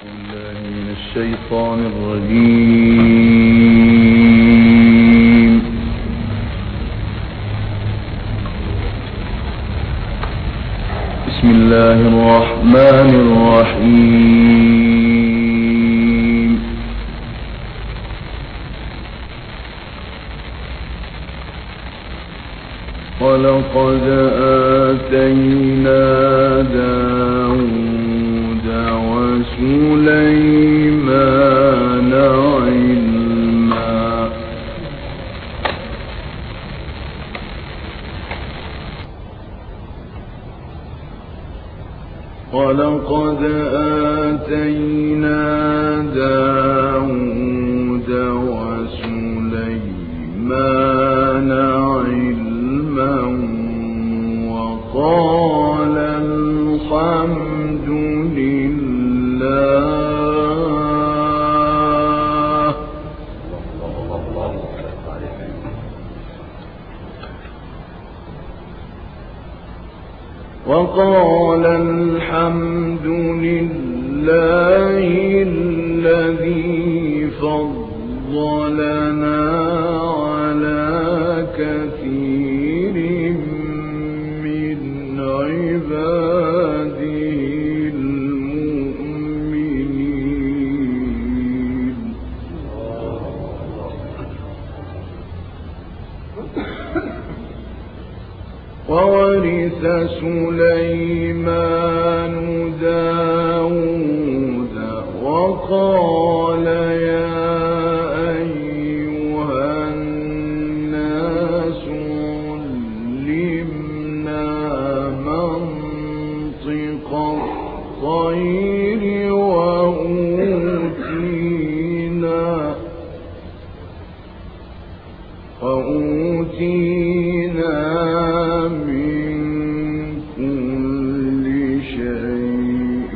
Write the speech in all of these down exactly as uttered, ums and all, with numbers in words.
الشيطان الرجيم. بسم الله الرحمن الرحيم. ولقد آتينا داود وسليمان علما ولقد آتينا داود وسليمان علما وقال الحمد لله وقال الحمد لله الذي فضلنا على كثير من عباده المؤمنين. وورث سليمان داود وقال يا أيها الناس علمنا منطق الطير وأوتينا وأوتينا من كل شيء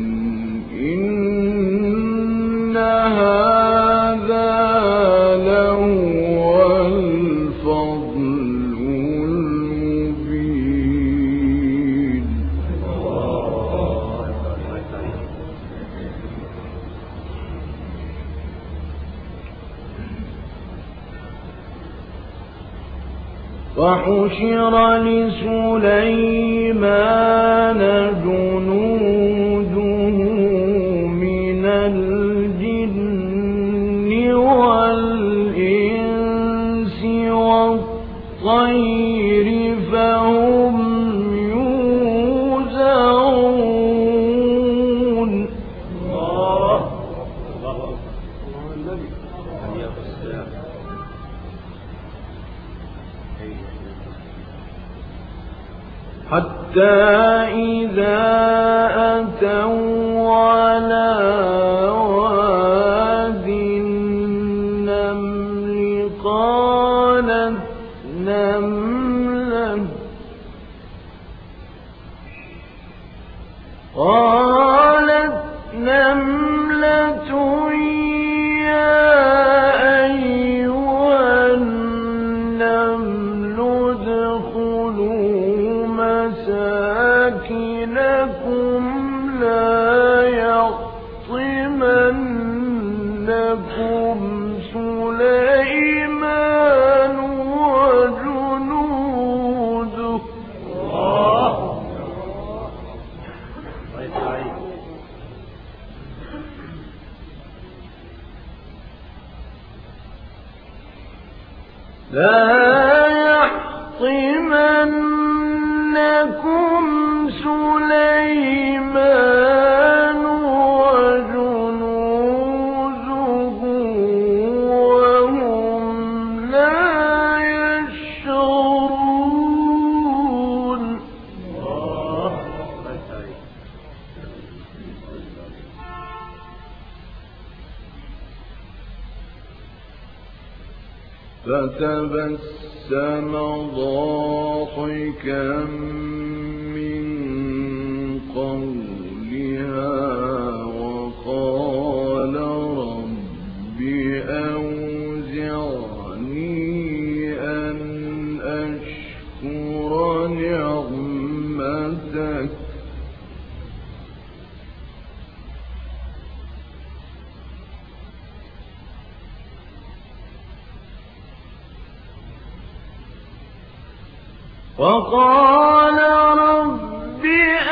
إن هذا لهو الفضل المبين. وحشر لسليمان جنوده من الجن والإنس والطير فهم يوزعون. حتى إذا أتوا على واد النمل قالت نملة قالت نملة يا أيها النمل ادخلوا مساكنكم لا يحطمنكم سليمان وجنوده لا يحطمنكم سليمان وجنوده وهم لا يشعرون. فتبسم ضاحكا من قولها وقال رب أوزعني أن أشكر نعمتك وقال رب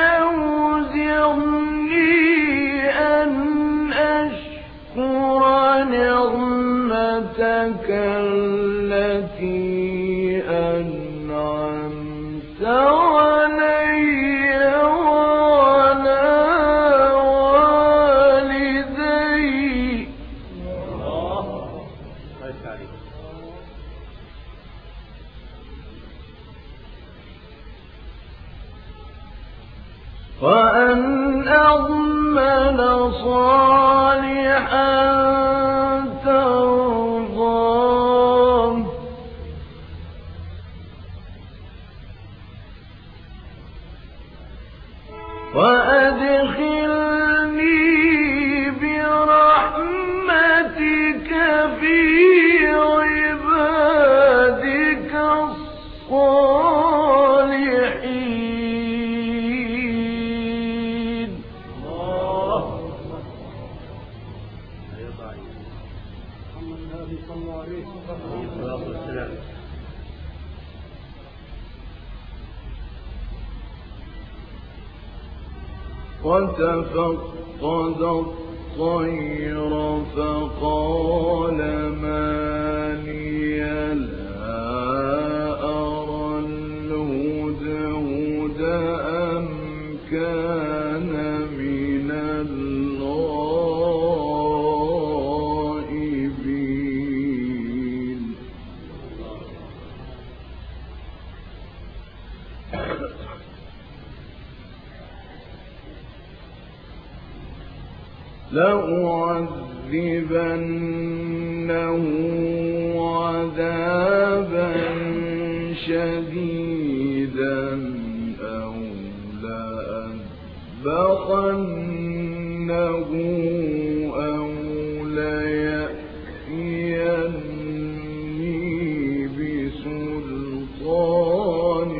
أوزعني أن أشكر نعمتك التي أنعمت علي وعلى والدي وأن أعمل صالحا ترضاه وأدخلني برحمتك في عبادك الصالحين. وتفقد الطير فقال ما لي لا أرى الهدهد أم كان من الغائبين. لأعذبنه عذابا شديدا أو لأذبحنه أو ليأتيني بسلطان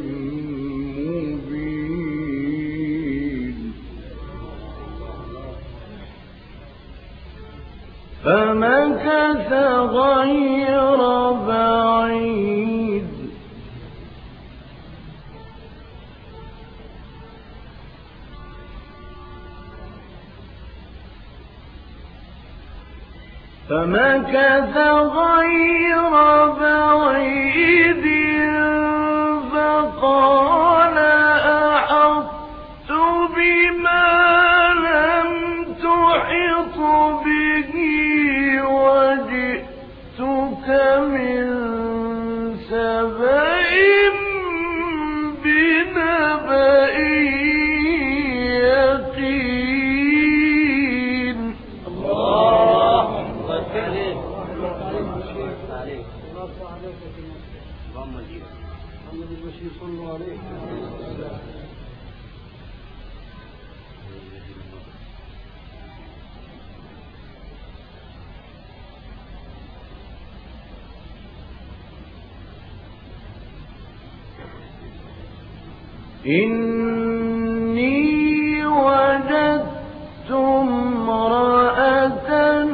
فمكث غير بعيد فمكث غير بعيد فقال أحطت بما لم تحط به وجئتك من سبأ بنبأ يقين. الله أكبر عليك عليك اللهم اجيب محمد البشير صلى الله عليه وسلم. إني وجدت امرأة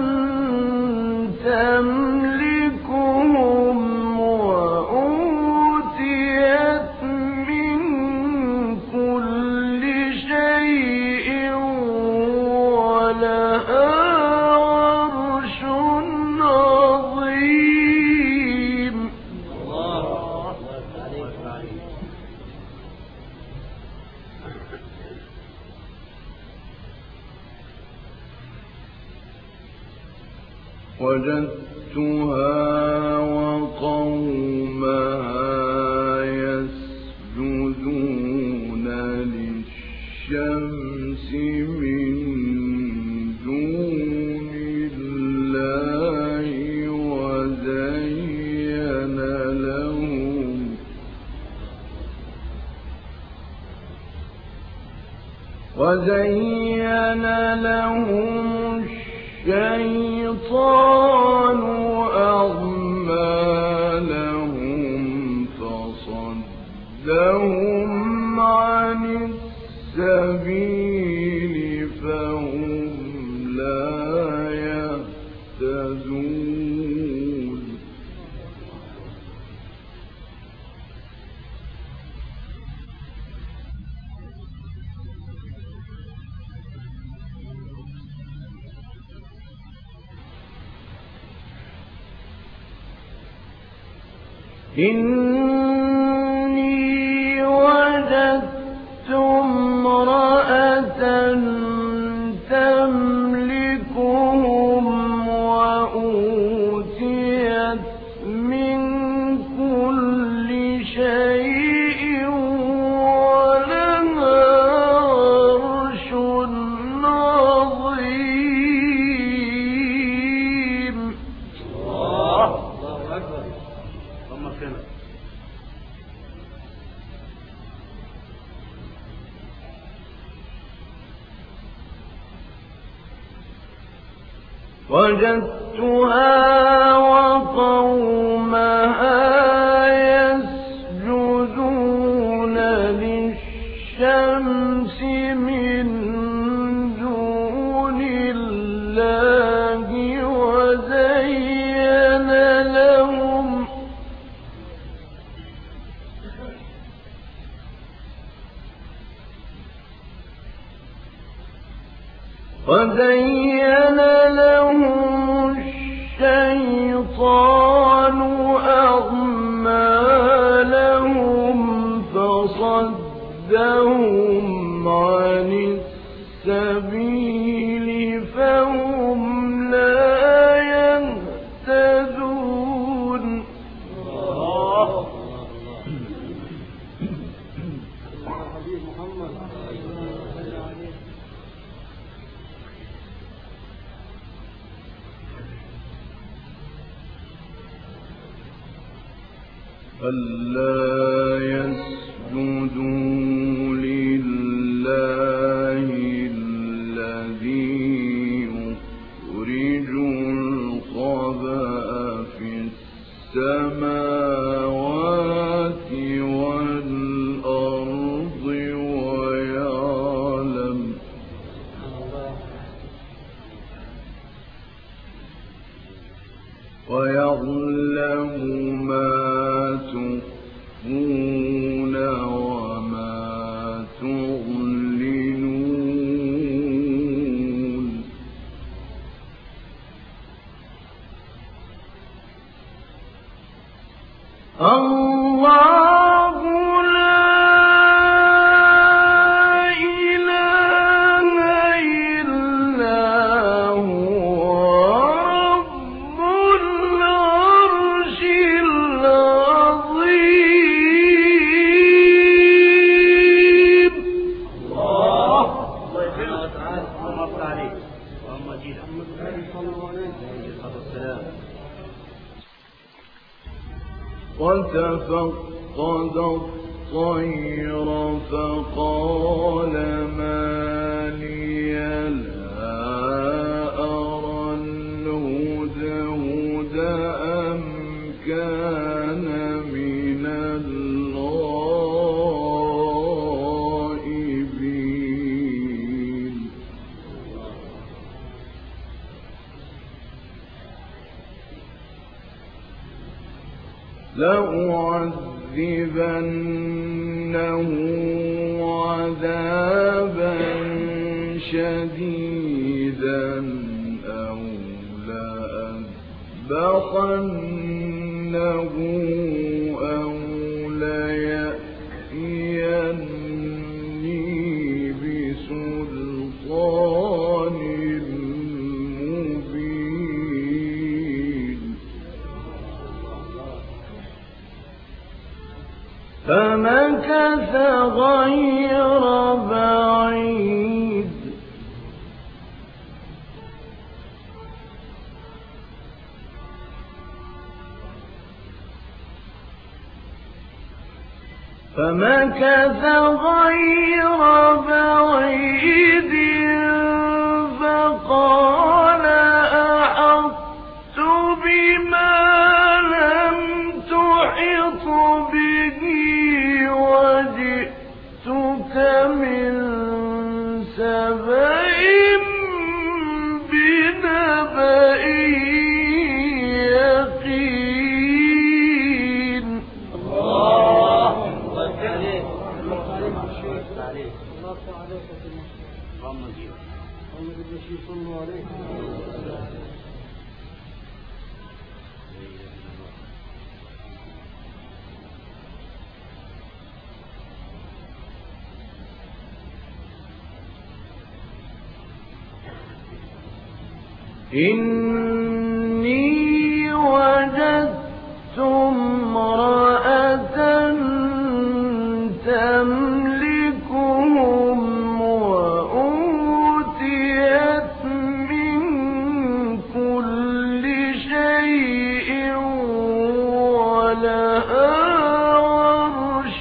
تملكهم وأوتيت من كل شيء ولها عرش عظيم. وجدتها وقومها يسجدون للشمس من دون الله وزين لهم وزين لهم الشيطان أعمالهم فصدهم عن السبيل فهم لا يهتدون. إني وجدت امرأة تملكهم وأوتيت من كل شيء ولها عرش عظيم. الله الله أكبر. اللهم اكرمك. وجدتها وقومها يسجدون للشمس من دون الله وزين لهم وزين لهم الشيطان أعمالهم فصدهم عن السبيل فهم لا يهتدون. الله حبيب محمد. ألا يسجدوا لله الذي يخرج الخبأ في السماوات والأرض ويعلم ويعلم ما تخفون وما تعلنون. الله لا إله إلا هو رب العرش العظيم. الله الله يكرمك تعالى. اللهم صل عليك. اللهم اجينا. صلى الله عليه وسلم. وتفقد الطير فقال ما لي لا أرى الهدهد أم كان من الغائبين. لأعذبنه عذابا شديدا أو لأذبحنه أو ليأتيني بسلطان مبين. فمكث غير بعيد فمكث غير بعيد فقال أحطت بما لم تحط به وجئتك من سبأ بنبأ يقين. الله عليك. عليك. اللهم اجيب. اللهم اجيب. صلى الله عليه وسلم. إني وجدت امرأة تملكهم وأوتيت من كل شيء ولها عرش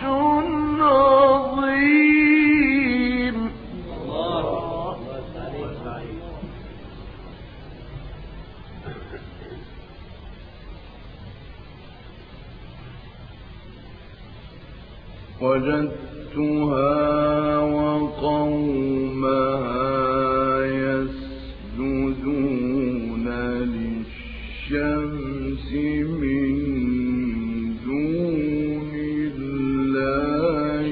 عظيم. وجدتها وقومها يسجدون للشمس من دون الله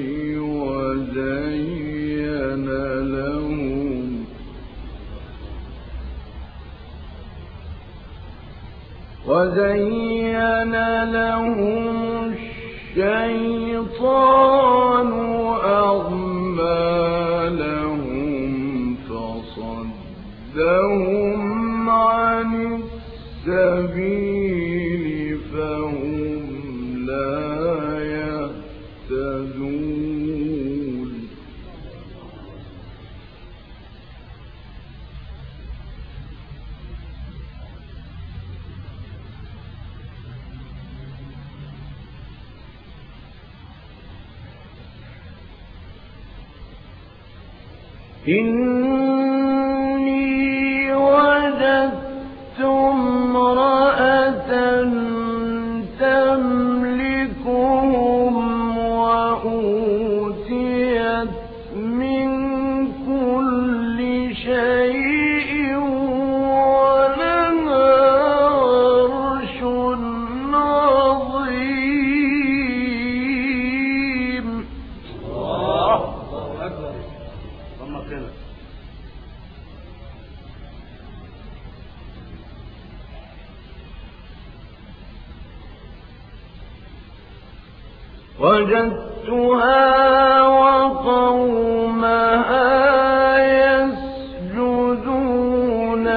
وزين لهم وزين لهم الشيطان أعمالهم فصدهم عن السبيل فهم لا يهتدون. إني وجدت امرأة تملكهم وأوتيت من كل شيء ولها عرش عظيم. الله أكبر. وجدتها وقومها يسجدون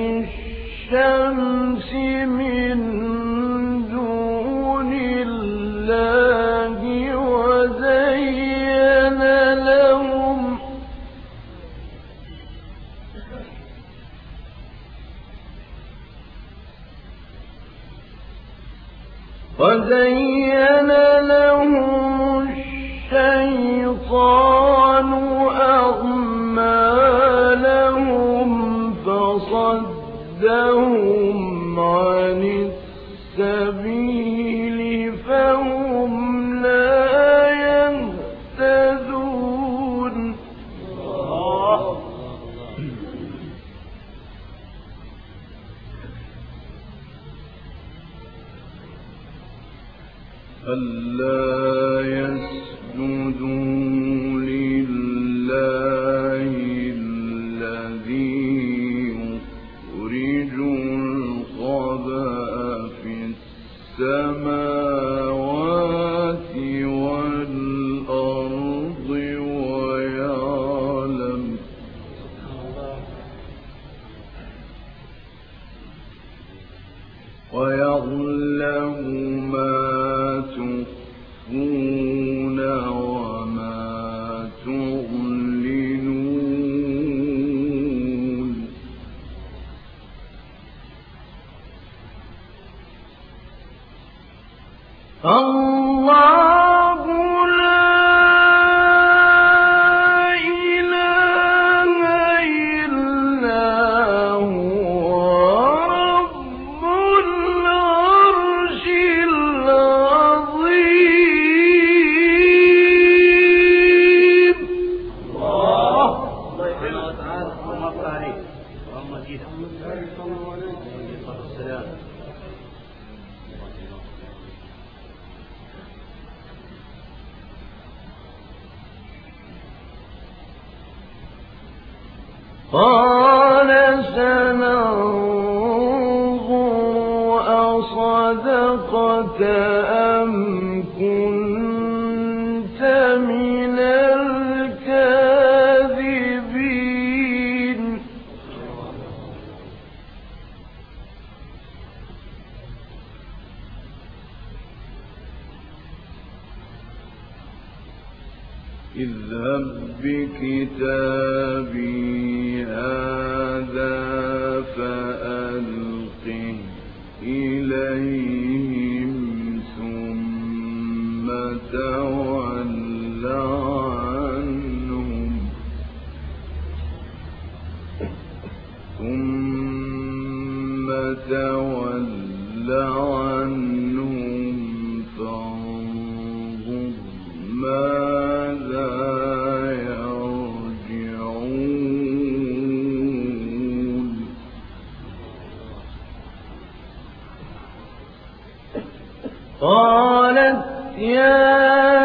للشمس من دون الله وزين لهم وزين لهم الشيطان أعمالهم فصدهم عن السبيل فهم لا يهتدون. ألا يسجدوا لله الذي يخرج الخبأ في السماوات والأرض ويعلم ويعلم ما تخفون وما تعلنون. الله لا إله إلا هو رب العرش العظيم. الله سبحانه وتعالى. اللهم صل عليه اللهم زيد السلام. قال سننظر أصدقت أم كنت من الكاذبين. اذهب بكتابي هذا فألقه إليهم ثم تول عنهم ثم تول عنهم فانظر ماذا يرجعون قالت يا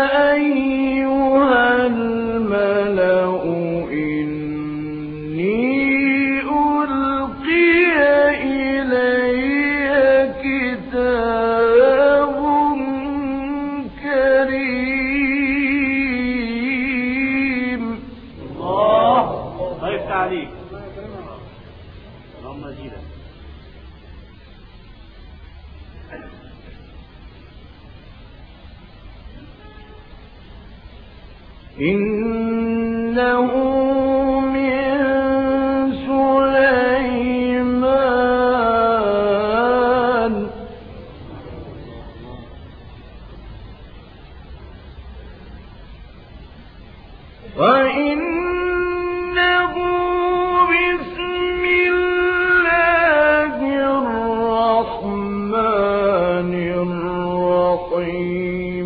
أيها الملأ إني ألقي إلي كتاب كريم. الله الله يفتح عليك. اللهم زيدا. إنه من سليمان وإنه بسم الله الرحمن الرحيم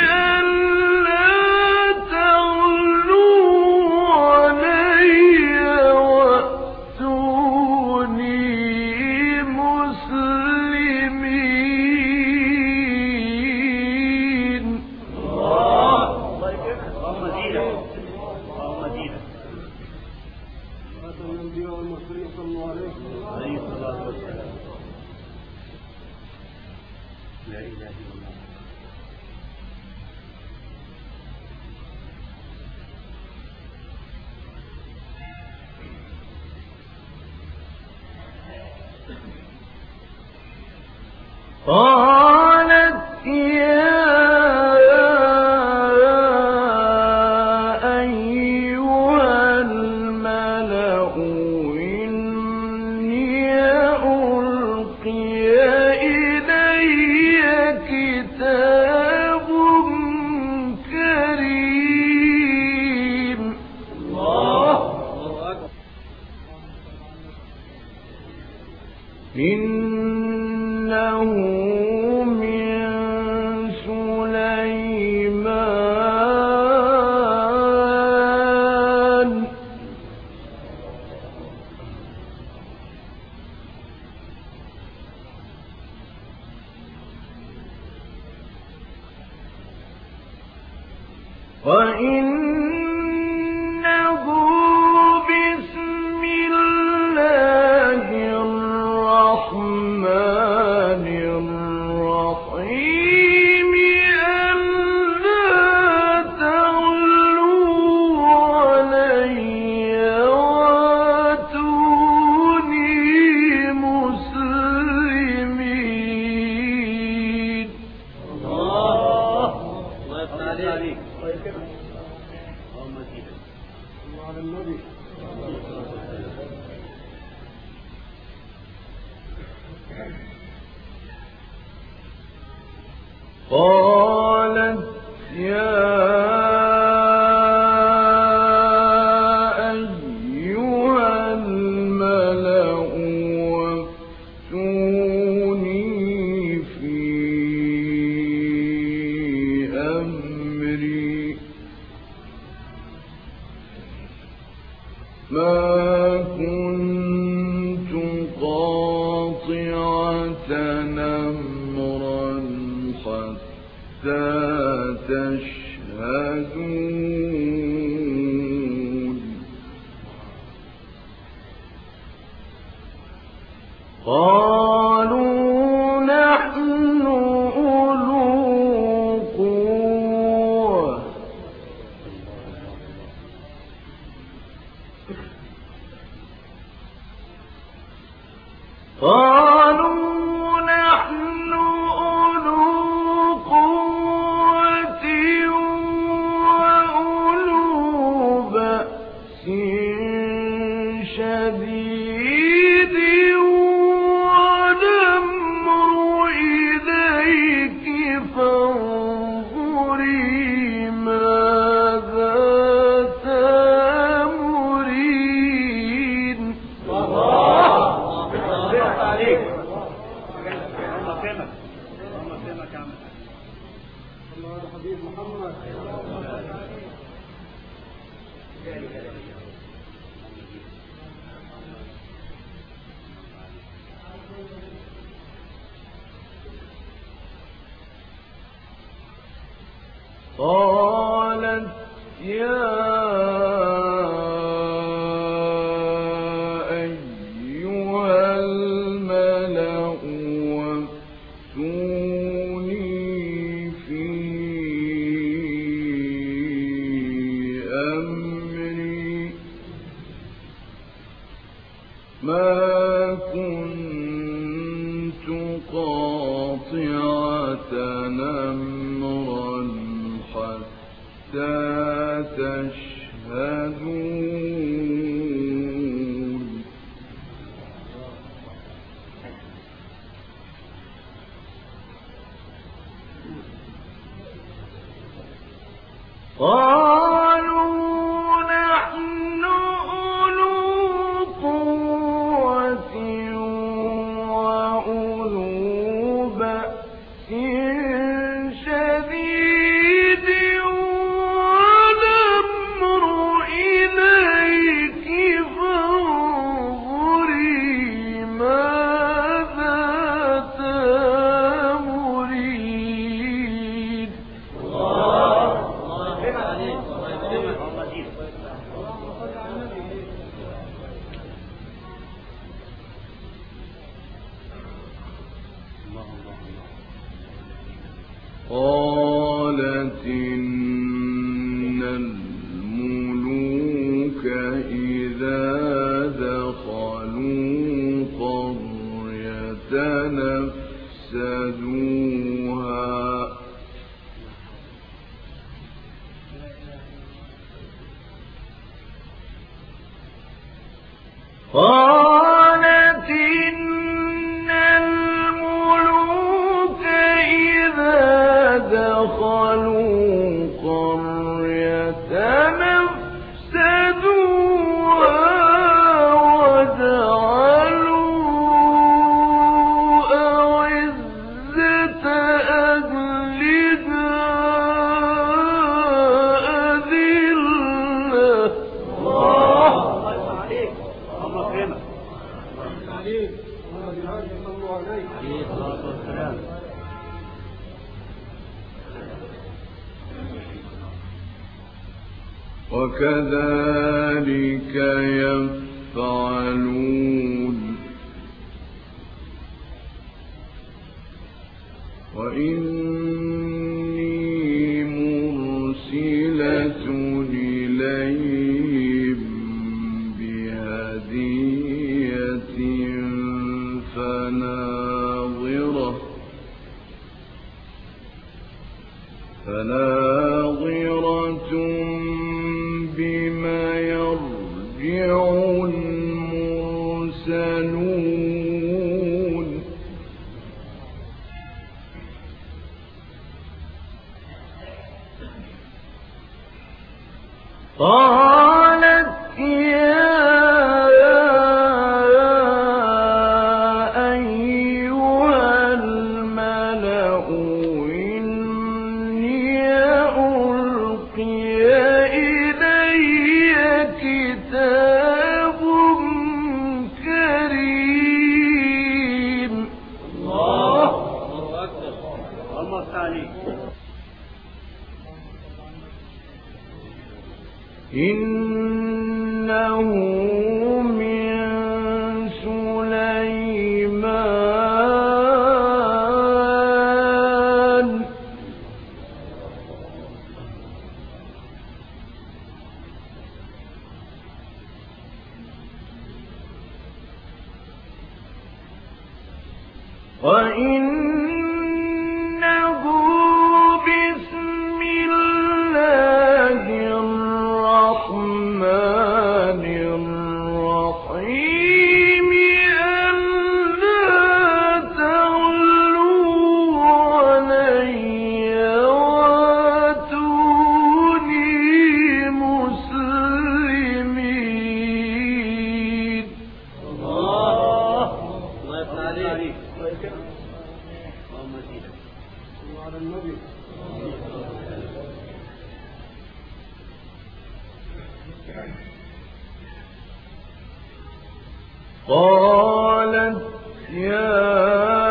لا إله إلا الله. قالت يا أيها الملأ إني ألقي إلي كتاب كريم. الله إنه من سليمان وإنه بسم الله الرحمن الرحيم ألا تعلوا علي وأتوني مسلمين. الله الله يفتح عليك. اللهم زيدا. على النبي. قالت يا أيها الملأ وافتوني في أمري ما كنت قاطعة أمرا حتى تشهدون. قالوا نحن أولو قوة قالوا نحن أولو قوة وأولو حبيب محمد قالت يا تشهدون قالوا نحن أولو قوة وأولو بأس شديد قالت إن الملوك إذا دخلوا قرية نفسدوها قالت إن الملوك إذا دخلوا قرية نفسدوها وجعلوا أعزة أهلها أذلة. الله عليك الله يكرمك عليك محمد الهادي صلى الله عليه الصلاة والسلام. وكذلك يفعلون وإني مرسلة إليهم بهدية فناظرة فناظرة بما يرجع المرسلون. قالت يا أيها الملأ إني ألقي إلي كتاب كريم. الله أكبر الله تعالى. إنه من سليمان وإنه بسم الله الرحمن الرحيم ألا تعلوا علي وأتوني مسلمين. الله الله يفتح عليك اللهم زيدك على النبي. قالت يا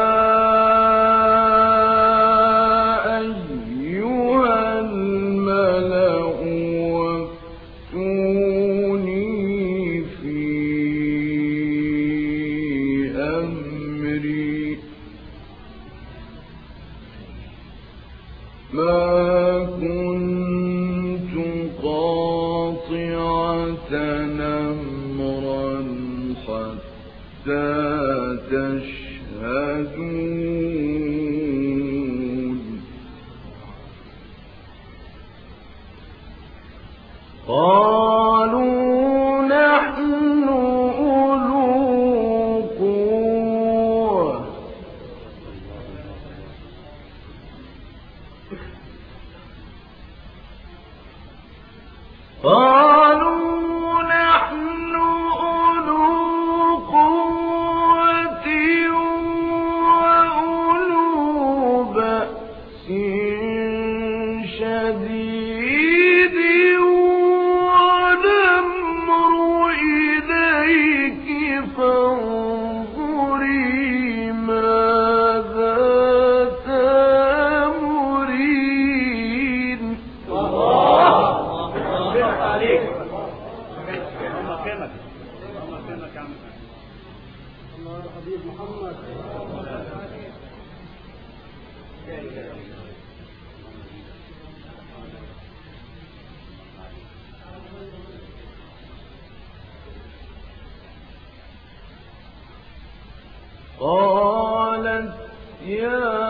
تشهدون قالوا نحن أولو قوة قالوا نحن أولو قوة وأولو بأس شديد والأمر إليك فانظري ماذا تأمرين. الله حبيب محمد. قالت يا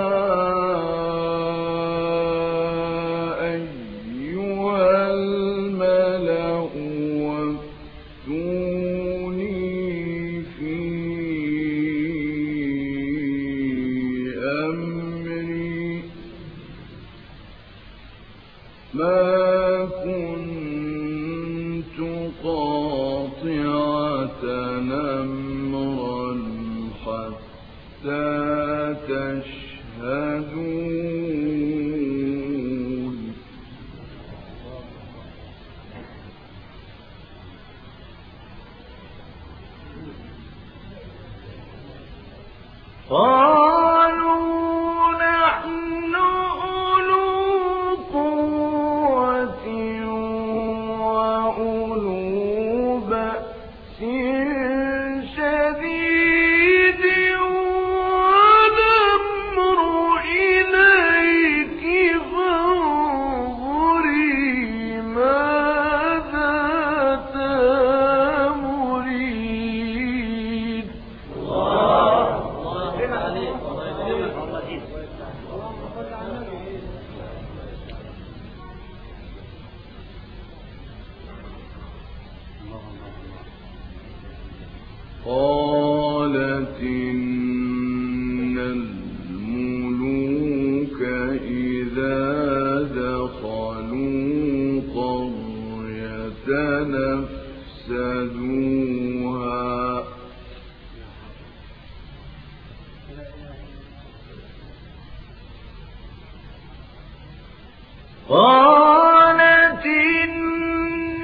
ما كنت قاطعة أمرا حتى تشهدون قالوا نحن أولو قوة وأولو بأس شديد والأمر إليك فانظري ماذا تأمرين. قالت إن الملوك إذا دخلوا قرية نفسدوها قالت إن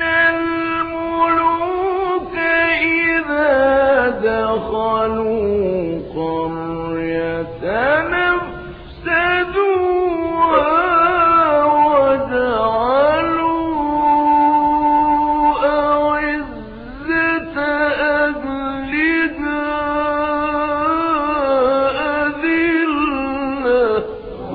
الملوك إذا دخلوا قرية نفسدوها وجعلوا أعزة أهلها أذلة.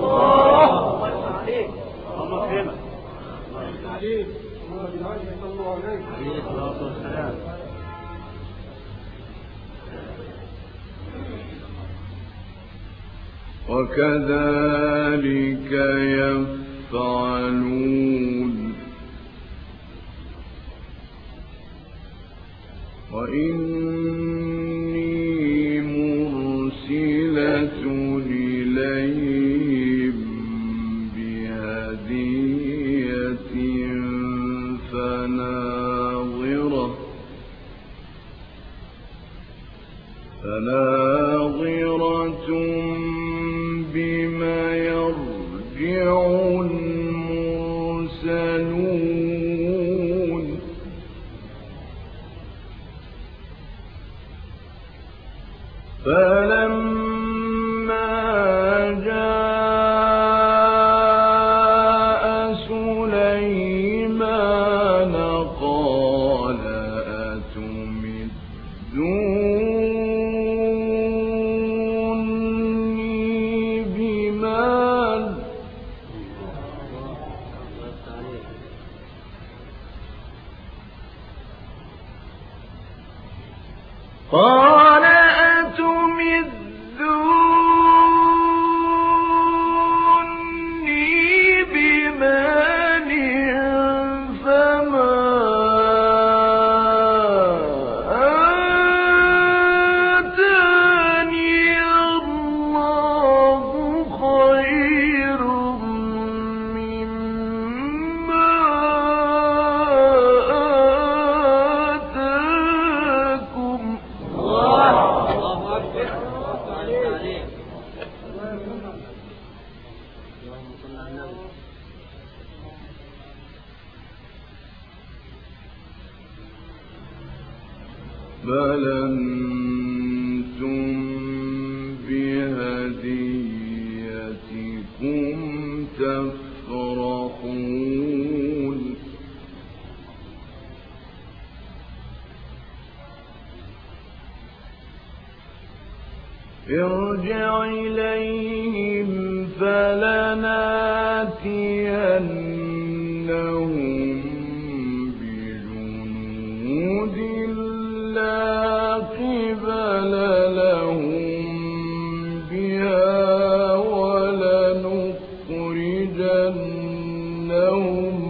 وكذلك يفعلون وإني مرسلة إليهم بهدية فناظرة فناظرة بما يرجع المرسلون. فلما جاء سليمان قال أتمدوني بمال قال أتمدوني بمال فما آتاني الله خير مما آتاكم بل أنتم بهديتكم تفرحون ارجع إليهم فلناتينهم بجنود لا قبل لهم بها ولنخرجنهم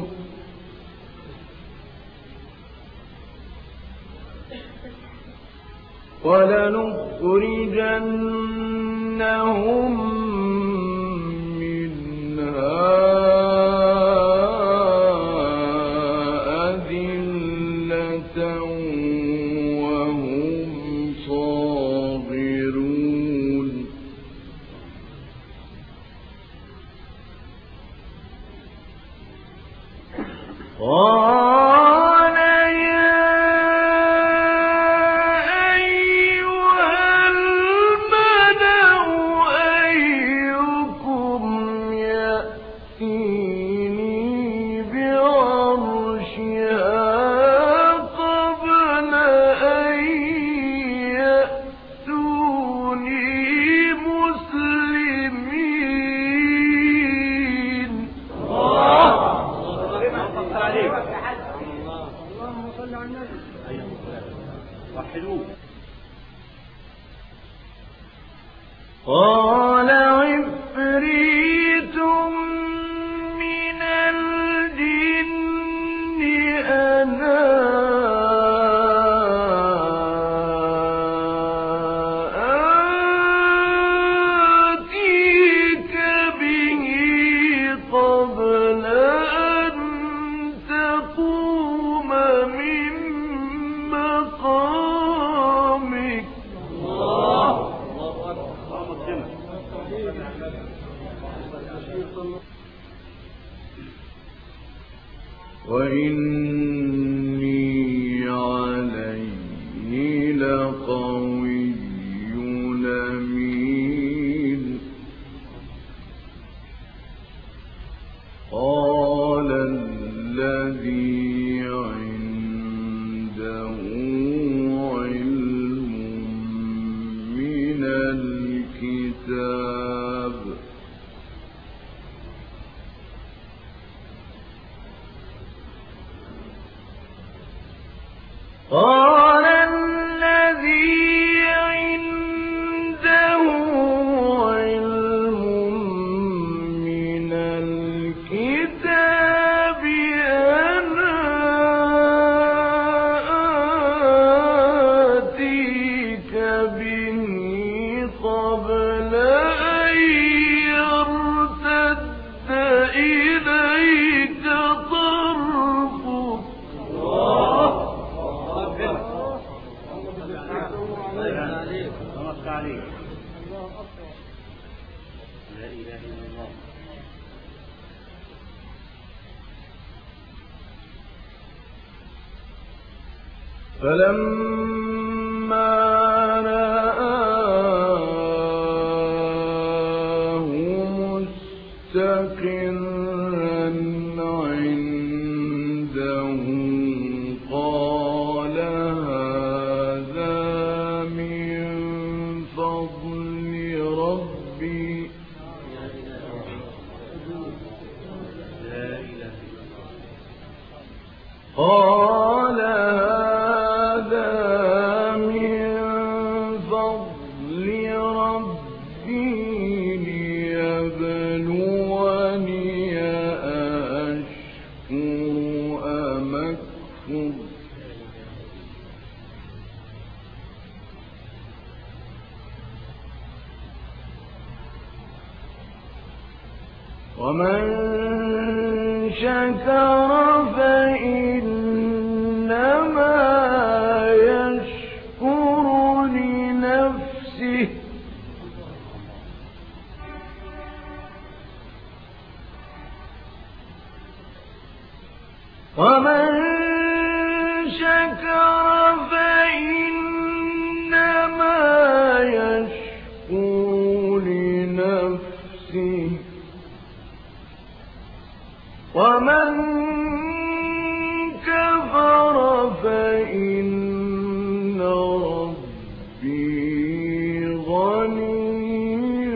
ولنخرجنهم منها أذلة وهم صاغرون قال يا أيها الملأ أيكم يأتيني بعرشها قبل أن يأتوني مسلمين اللهم صل على النبي. وحدوه. قال عفريت من الجن أنا آتيك به قبل أن تقوم من مقامك وإني عليه لقوي أمين. قال الذي عنده علم من الكتاب قال الذي عنده علم من الكتاب أنا آتيك به قبل أن يرتد إليك طرفك. عليك. لا إله إلا الله. فلما رأى من فضل ربي قال هذا من فضل ربي ليبلوني أأشكر أم أكفر ومن شكر فإنما يشكر لنفسه ومن شكر فإنما يشكر لنفسه ومن كفر فإن ربي غني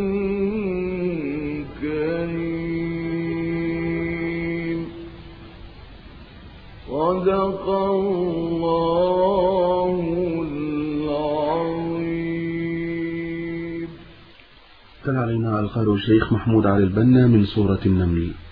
كريم صدق الله العظيم. تلا علينا القارئ الشيخ محمود علي البنا من سورة النمل.